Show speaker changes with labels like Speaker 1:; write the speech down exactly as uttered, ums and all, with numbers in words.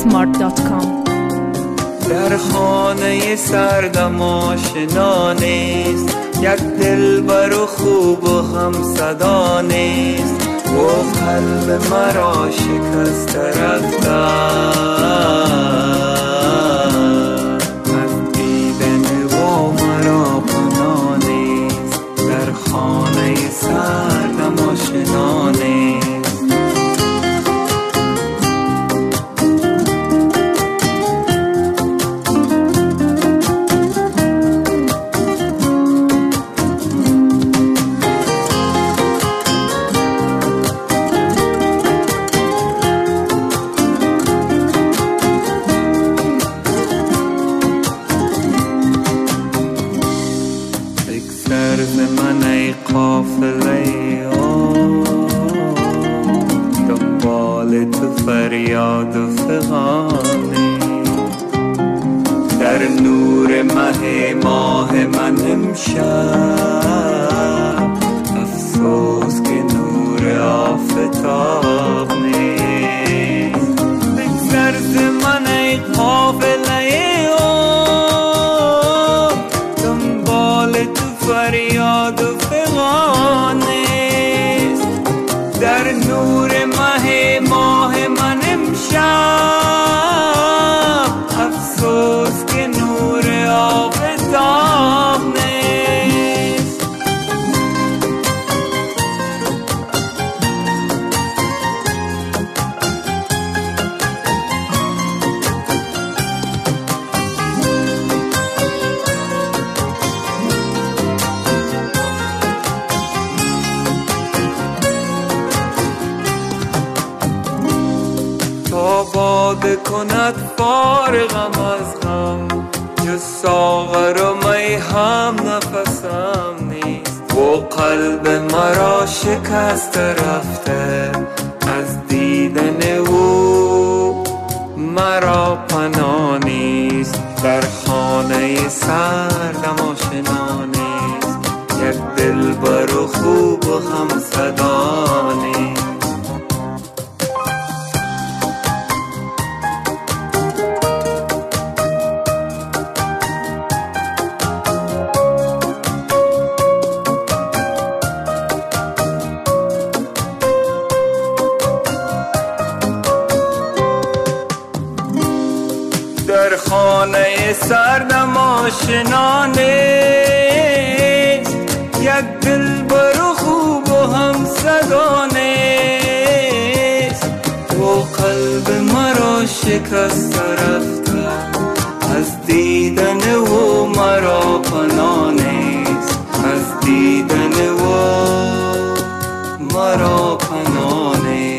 Speaker 1: اسمارت دات کام.
Speaker 2: در خانه سردم آشنا نیست، یک دلبر و خوب و هم صدا نیست، و قلب مرا شکست رفتن از دیدن و مرا پناه نیست، در خانه سردم آشنا نیست. من ای قافله دنبال تو فریاد و فغانی، در نور مه ماه من امشب، افسوس که نور آفتاب نیست. بگذر ز من ای قافله دنبال تو فریاد و فغان است، در نور مه ماه من امشب، افسوس که نور آفتاب نیست. تا باده کند فارغم از غم، جز ساغر و می هم نفسم نیست، و قلب مرا شکست رفته از دیدن او مرا پناه نیست، در خانه سردم آشنا نیست، یک دلبر و خوب و هم صدا نیست. در خانه سردم آشنا نیست، یک دلبر و خوب و هم صدا نیست، و قلب مرا شکست رفته از دیدن او مرا پناه نیست، از دیدن او مرا پناه نیست.